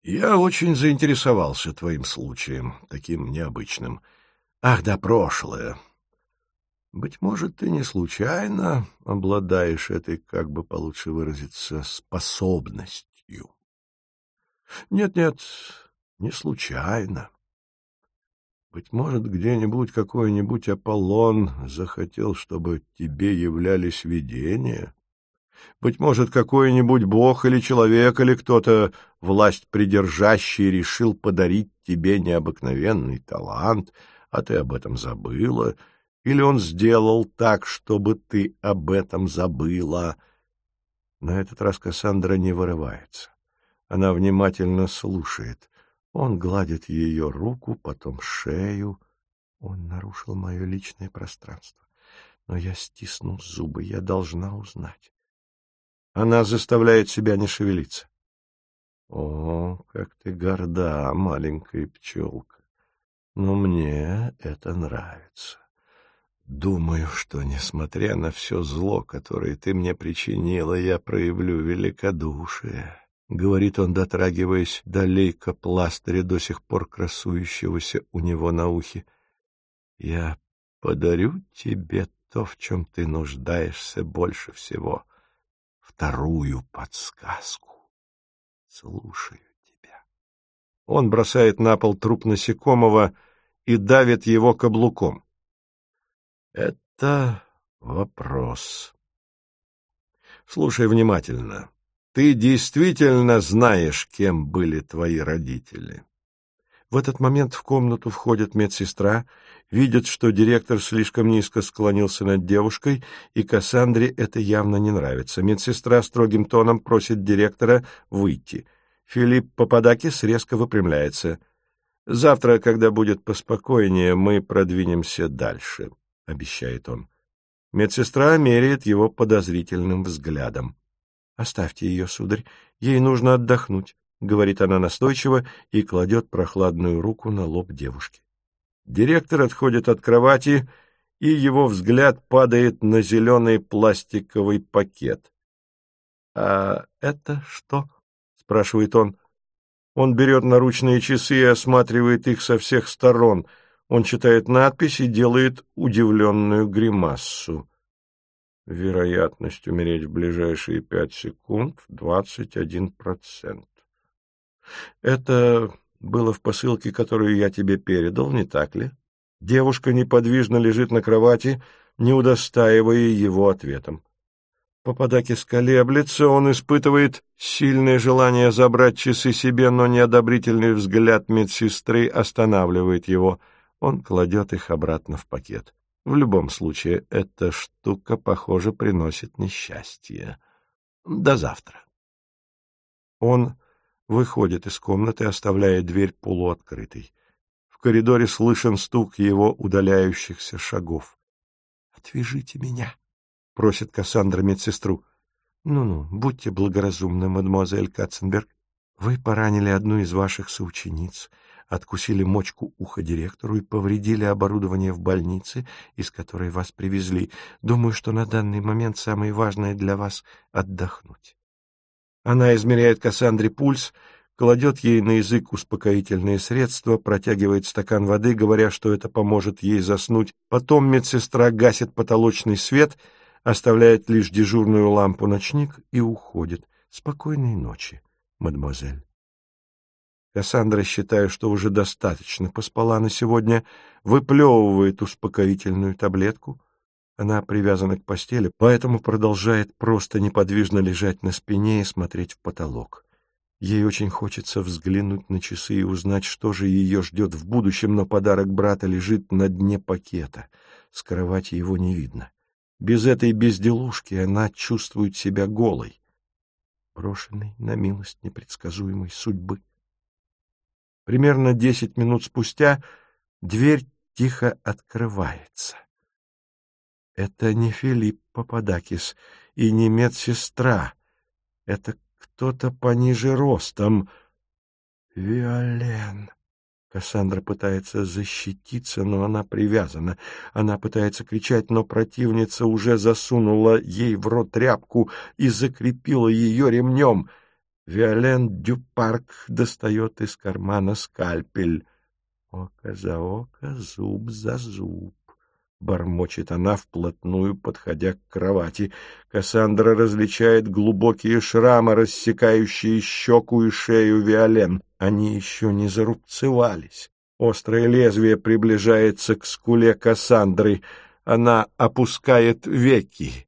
Я очень заинтересовался твоим случаем, таким необычным. Ах да, прошлое. Быть может, ты не случайно обладаешь этой, как бы получше выразиться, способностью. Нет, не случайно. Быть может, где-нибудь какой-нибудь Аполлон захотел, чтобы тебе являлись видения. Быть может, какой-нибудь бог или человек, или кто-то, власть придержащий, решил подарить тебе необыкновенный талант, а ты об этом забыла, или он сделал так, чтобы ты об этом забыла. На этот раз Кассандра не вырывается. Она внимательно слушает. Он гладит ее руку, потом шею. Он нарушил мое личное пространство. Но я стисну зубы, я должна узнать. Она заставляет себя не шевелиться. О, как ты горда, маленькая пчелка. Но мне это нравится. Думаю, что, несмотря на все зло, которое ты мне причинила, я проявлю великодушие, — говорит он, дотрагиваясь до лейкопластыря, до сих пор красующегося у него на ухе. Я подарю тебе то, в чем ты нуждаешься больше всего. Вторую подсказку. Слушаю тебя. Он бросает на пол труп насекомого и давит его каблуком. Это вопрос. Слушай внимательно. Ты действительно знаешь, кем были твои родители? В этот момент в комнату входит медсестра, видит, что директор слишком низко склонился над девушкой, и Кассандре это явно не нравится. Медсестра строгим тоном просит директора выйти. Филипп Пападакис резко выпрямляется. «Завтра, когда будет поспокойнее, мы продвинемся дальше», — обещает он. Медсестра меряет его подозрительным взглядом. «Оставьте ее, сударь, ей нужно отдохнуть», — говорит она настойчиво и кладет прохладную руку на лоб девушки. Директор отходит от кровати, и его взгляд падает на зеленый пластиковый пакет. «А это что?» — спрашивает он. Он берет наручные часы и осматривает их со всех сторон. Он читает надпись и делает удивленную гримассу. Вероятность умереть в ближайшие 5 секунд — 21%. Это было в посылке, которую я тебе передал, не так ли? Девушка неподвижно лежит на кровати, не удостаивая его ответом. Пападакис колеблется, он испытывает сильное желание забрать часы себе, но неодобрительный взгляд медсестры останавливает его. Он кладет их обратно в пакет. В любом случае, эта штука, похоже, приносит несчастье. До завтра. Он выходит из комнаты, оставляя дверь полуоткрытой. В коридоре слышен стук его удаляющихся шагов. — Отвяжите меня, — просит Кассандра медсестру. Ну, будьте благоразумны, мадемуазель Катценберг. Вы поранили одну из ваших соучениц, откусили мочку уха директору и повредили оборудование в больнице, из которой вас привезли. Думаю, что на данный момент самое важное для вас — отдохнуть. Она измеряет Кассандре пульс, кладет ей на язык успокоительные средства, протягивает стакан воды, говоря, что это поможет ей заснуть. Потом медсестра гасит потолочный свет, оставляет лишь дежурную лампу-ночник и уходит. Спокойной ночи, мадемуазель. Кассандра, считая, что уже достаточно поспала на сегодня, выплевывает успокоительную таблетку. Она привязана к постели, поэтому продолжает просто неподвижно лежать на спине и смотреть в потолок. Ей очень хочется взглянуть на часы и узнать, что же ее ждет в будущем, но подарок брата лежит на дне пакета. С кровати его не видно. Без этой безделушки она чувствует себя голой, брошенной на милость непредсказуемой судьбы. Примерно 10 минут спустя дверь тихо открывается. Это не Филипп Пападакис и не медсестра. Это кто-то пониже ростом. Виолен. Кассандра пытается защититься, но она привязана. Она пытается кричать, но противница уже засунула ей в рот тряпку и закрепила ее ремнем. Виолен Дюпарк достает из кармана скальпель. «Око за око, зуб за зуб», — бормочет она, вплотную подходя к кровати. Кассандра различает глубокие шрамы, рассекающие щеку и шею Виолен. Они еще не зарубцевались. Острое лезвие приближается к скуле Кассандры. Она опускает веки.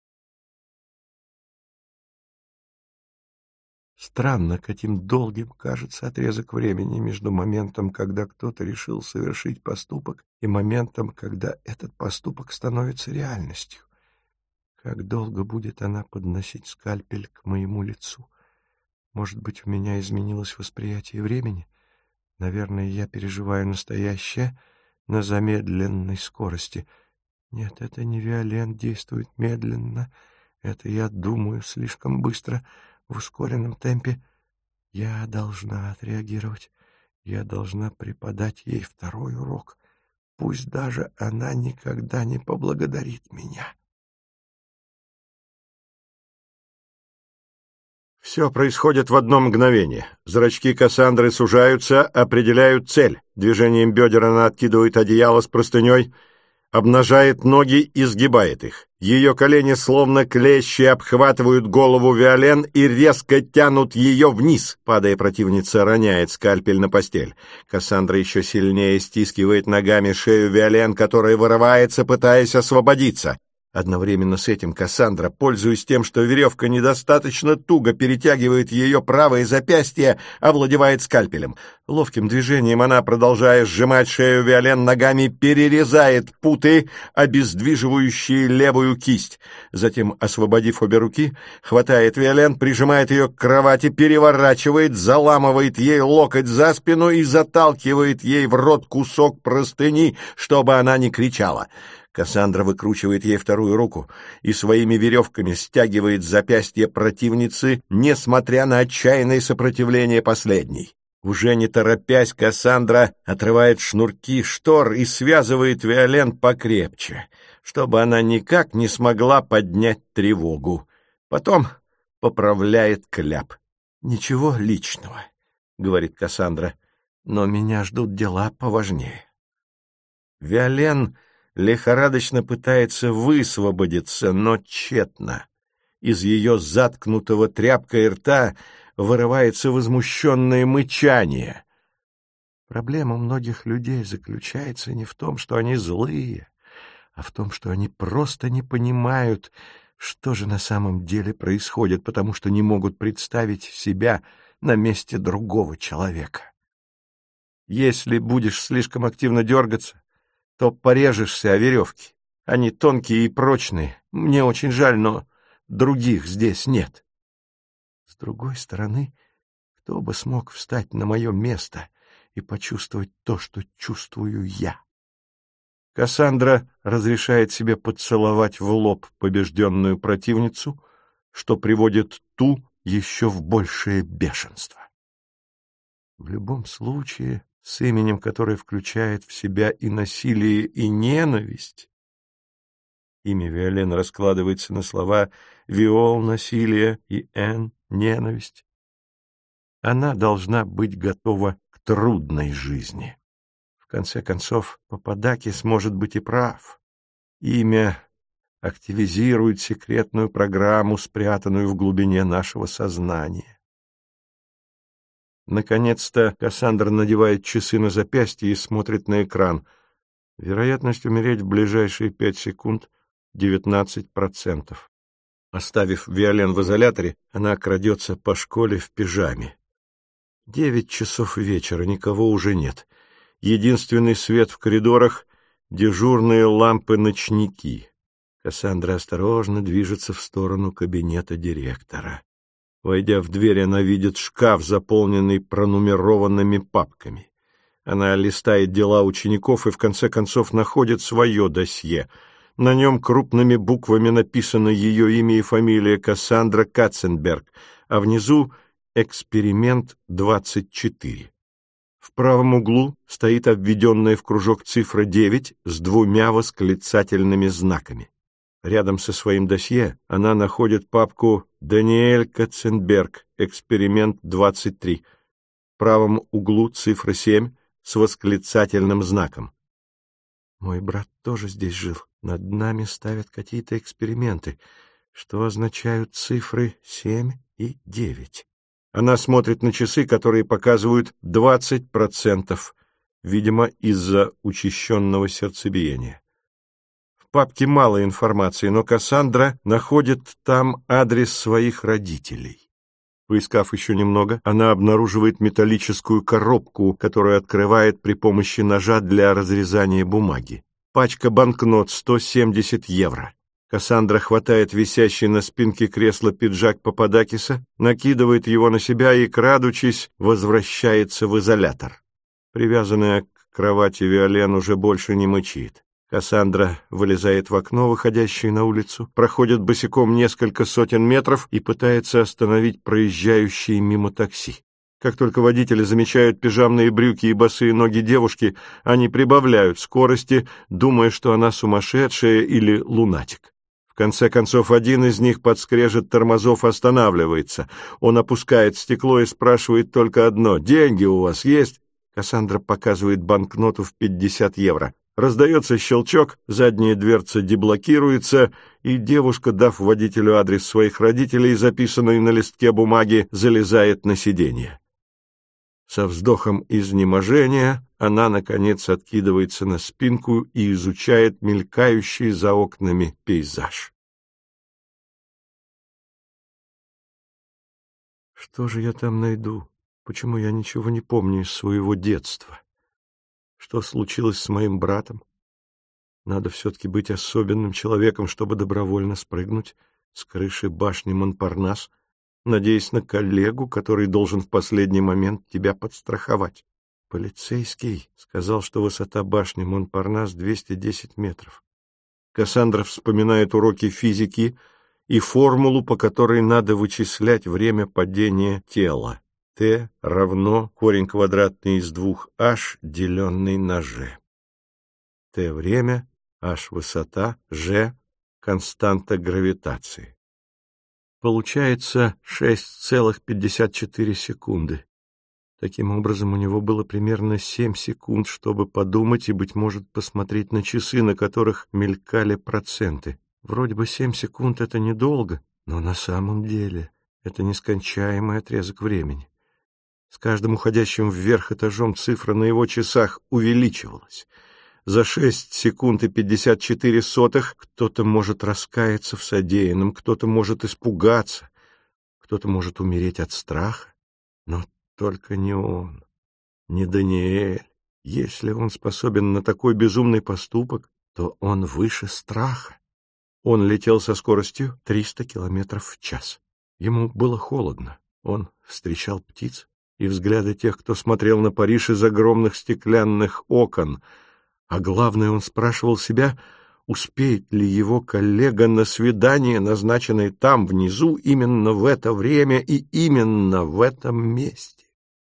Странно, каким долгим кажется отрезок времени между моментом, когда кто-то решил совершить поступок, и моментом, когда этот поступок становится реальностью. Как долго будет она подносить скальпель к моему лицу? Может быть, у меня изменилось восприятие времени? Наверное, я переживаю настоящее на замедленной скорости. Нет, это не Виолен действует медленно. Это я думаю слишком быстро, в ускоренном темпе. Я должна отреагировать. Я должна преподать ей второй урок. Пусть даже она никогда не поблагодарит меня. Все происходит в одно мгновение. Зрачки Кассандры сужаются, определяют цель. Движением бедер она откидывает одеяло с простыней, обнажает ноги и сгибает их. Ее колени, словно клещи, обхватывают голову Виолен и резко тянут ее вниз. Падая, противница роняет скальпель на постель. Кассандра еще сильнее стискивает ногами шею Виолен, которая вырывается, пытаясь освободиться. Одновременно с этим Кассандра, пользуясь тем, что веревка недостаточно туго перетягивает ее правое запястье, овладевает скальпелем. Ловким движением она, продолжая сжимать шею Виолен ногами, перерезает путы, обездвиживающие левую кисть. Затем, освободив обе руки, хватает Виолен, прижимает ее к кровати, переворачивает, заламывает ей локоть за спину и заталкивает ей в рот кусок простыни, чтобы она не кричала. Кассандра выкручивает ей вторую руку и своими веревками стягивает запястье противницы, несмотря на отчаянное сопротивление последней. Уже не торопясь, Кассандра отрывает шнурки штор и связывает Виолен покрепче, чтобы она никак не смогла поднять тревогу. Потом поправляет кляп. «Ничего личного», — говорит Кассандра, — «но меня ждут дела поважнее». Виолен лихорадочно пытается высвободиться, но тщетно. Из ее заткнутого тряпкой рта вырывается возмущенное мычание. Проблема многих людей заключается не в том, что они злые, а в том, что они просто не понимают, что же на самом деле происходит, потому что не могут представить себя на месте другого человека. Если будешь слишком активно дергаться, то порежешься о веревки. Они тонкие и прочные. Мне очень жаль, но других здесь нет. С другой стороны, кто бы смог встать на мое место и почувствовать то, что чувствую я? Кассандра разрешает себе поцеловать в лоб побежденную противницу, что приводит ту еще в большее бешенство. В любом случае, с именем, которое включает в себя и насилие, и ненависть. Имя Виолен раскладывается на слова «Виол» — насилие и «Н» — ненависть. Она должна быть готова к трудной жизни. В конце концов, Пападакис может быть и прав. Имя активизирует секретную программу, спрятанную в глубине нашего сознания. Наконец-то Кассандра надевает часы на запястье и смотрит на экран. Вероятность умереть в ближайшие 5 секунд — 19%. Оставив Виолен в изоляторе, она крадется по школе в пижаме. 9 часов вечера, никого уже нет. Единственный свет в коридорах — дежурные лампы-ночники. Кассандра осторожно движется в сторону кабинета директора. Войдя в дверь, она видит шкаф, заполненный пронумерованными папками. Она листает дела учеников и в конце концов находит свое досье. На нем крупными буквами написано ее имя и фамилия Кассандра Катценберг, а внизу «Эксперимент 24». В правом углу стоит обведенная в кружок цифра 9 с 2 восклицательными знаками. Рядом со своим досье она находит папку «Даниэль Катценберг. Эксперимент 23». В правом углу цифра 7 с восклицательным знаком. Мой брат тоже здесь жил. Над нами ставят какие-то эксперименты, что означают цифры 7 и 9. Она смотрит на часы, которые показывают 20%, видимо, из-за учащенного сердцебиения. В папке мало информации, но Кассандра находит там адрес своих родителей. Поискав еще немного, она обнаруживает металлическую коробку, которую открывает при помощи ножа для разрезания бумаги. Пачка банкнот 170 евро. Кассандра хватает висящий на спинке кресла пиджак Пападакиса, накидывает его на себя и, крадучись, возвращается в изолятор. Привязанная к кровати Виолен уже больше не мычит. Кассандра вылезает в окно, выходящее на улицу, проходит босиком несколько сотен метров и пытается остановить проезжающие мимо такси. Как только водители замечают пижамные брюки и босые ноги девушки, они прибавляют скорости, думая, что она сумасшедшая или лунатик. В конце концов, один из них под скрежет тормозов останавливается. Он опускает стекло и спрашивает только одно: «Деньги у вас есть?» Кассандра показывает банкноту в 50 евро. Раздается щелчок, задняя дверца деблокируется, и девушка, дав водителю адрес своих родителей, записанный на листке бумаги, залезает на сиденье. Со вздохом изнеможения она, наконец, откидывается на спинку и изучает мелькающий за окнами пейзаж. Что же я там найду? Почему я ничего не помню из своего детства? Что случилось с моим братом? Надо все-таки быть особенным человеком, чтобы добровольно спрыгнуть с крыши башни Монпарнас, надеясь на коллегу, который должен в последний момент тебя подстраховать. Полицейский сказал, что высота башни Монпарнас 210 метров. Кассандра вспоминает уроки физики и формулу, по которой надо вычислять время падения тела. Т равно корень квадратный из 2h, деленный на g. Т время, h высота, g константа гравитации. Получается 6,54 секунды. Таким образом, у него было примерно 7 секунд, чтобы подумать и, быть может, посмотреть на часы, на которых мелькали проценты. Вроде бы 7 секунд — это недолго, но на самом деле это нескончаемый отрезок времени. С каждым уходящим вверх этажом цифра на его часах увеличивалась. За 6 секунд и 54 сотых кто-то может раскаяться в содеянном, кто-то может испугаться, кто-то может умереть от страха, но только не он, не Даниэль. Если он способен на такой безумный поступок, то он выше страха. Он летел со скоростью 300 километров в час. Ему было холодно, он встречал птиц и взгляды тех, кто смотрел на Париж из огромных стеклянных окон, а главное, он спрашивал себя, успеет ли его коллега на свидание, назначенное там, внизу, именно в это время и именно в этом месте.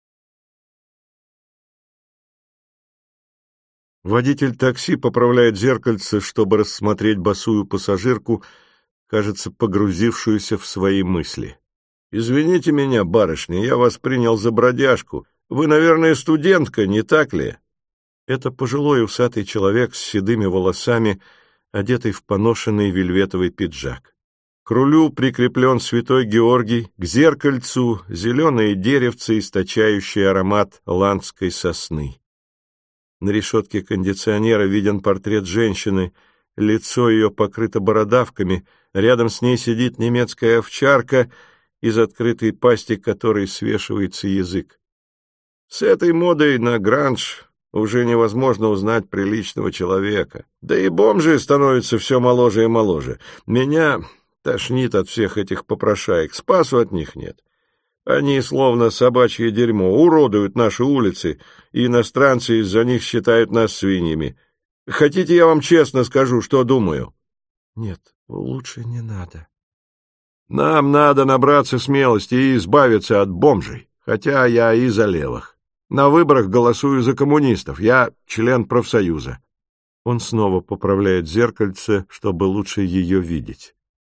Водитель такси поправляет зеркальце, чтобы рассмотреть босую пассажирку, кажется, погрузившуюся в свои мысли. «Извините меня, барышня, я вас принял за бродяжку. Вы, наверное, студентка, не так ли?» Это пожилой усатый человек с седыми волосами, одетый в поношенный вельветовый пиджак. К рулю прикреплен святой Георгий, к зеркальцу зеленые деревцы, источающие аромат ландской сосны. На решетке кондиционера виден портрет женщины, лицо ее покрыто бородавками, рядом с ней сидит немецкая овчарка, из открытой пасти которой свешивается язык. С этой модой на гранж уже невозможно узнать приличного человека. Да и бомжи становятся все моложе и моложе. Меня тошнит от всех этих попрошаек, спасу от них нет. Они, словно собачье дерьмо, уродуют наши улицы, и иностранцы из-за них считают нас свиньями. Хотите, я вам честно скажу, что думаю? Нет, лучше не надо. Нам надо набраться смелости и избавиться от бомжей, хотя я и за левых. На выборах голосую за коммунистов, я член профсоюза. Он снова поправляет зеркальце, чтобы лучше ее видеть.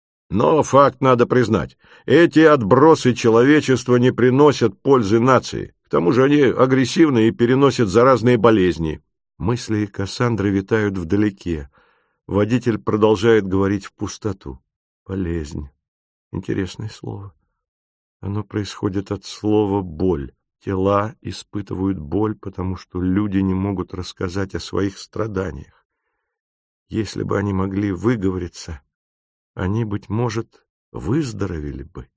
Но факт надо признать. Эти отбросы человечества не приносят пользы нации. К тому же они агрессивны и переносят заразные болезни. Мысли Кассандры витают вдалеке. Водитель продолжает говорить в пустоту. Болезнь. Интересное слово. Оно происходит от слова «боль». Тела испытывают боль, потому что люди не могут рассказать о своих страданиях. Если бы они могли выговориться, они, быть может, выздоровели бы.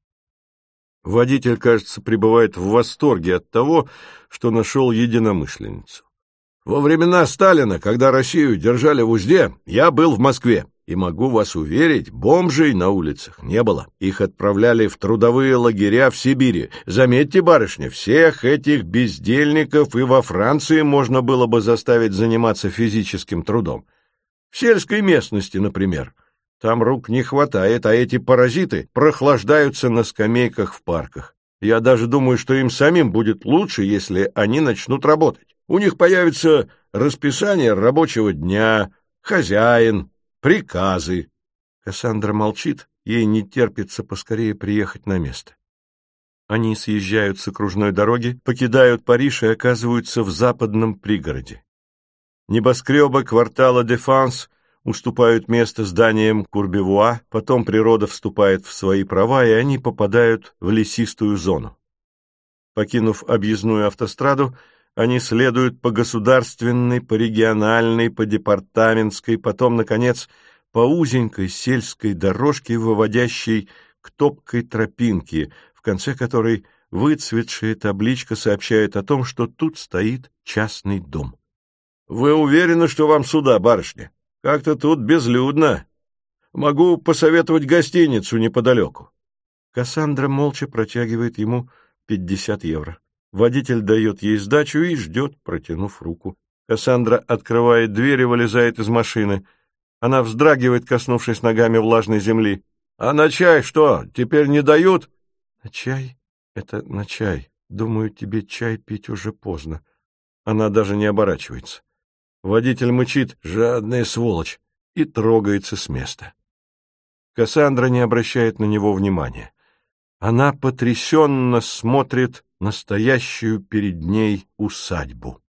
Водитель, кажется, пребывает в восторге от того, что нашел единомышленницу. Во времена Сталина, когда Россию держали в узде, я был в Москве. И могу вас уверить, бомжей на улицах не было. Их отправляли в трудовые лагеря в Сибири. Заметьте, барышня, всех этих бездельников и во Франции можно было бы заставить заниматься физическим трудом. В сельской местности, например. Там рук не хватает, а эти паразиты прохлаждаются на скамейках в парках. Я даже думаю, что им самим будет лучше, если они начнут работать. У них появится расписание рабочего дня, хозяин, приказы. Кассандра молчит, ей не терпится поскорее приехать на место. Они съезжают с окружной дороги, покидают Париж и оказываются в западном пригороде. Небоскребы квартала Дефанс уступают место зданиям Курбевуа, потом природа вступает в свои права, и они попадают в лесистую зону. Покинув объездную автостраду, они следуют по государственной, по региональной, по департаментской, потом, наконец, по узенькой сельской дорожке, выводящей к топкой тропинке, в конце которой выцветшая табличка сообщает о том, что тут стоит частный дом. «Вы уверены, что вам сюда, барышня? Как-то тут безлюдно. Могу посоветовать гостиницу неподалеку». Кассандра молча протягивает ему 50 евро. Водитель дает ей сдачу и ждет, протянув руку. Кассандра открывает дверь и вылезает из машины. Она вздрагивает, коснувшись ногами влажной земли. «А на чай что, теперь не дают?» «На чай? Это на чай. Думаю, тебе чай пить уже поздно». Она даже не оборачивается. Водитель мычит: «Жадная сволочь!» и трогается с места. Кассандра не обращает на него внимания. Она потрясенно смотрит на стоящую перед ней усадьбу.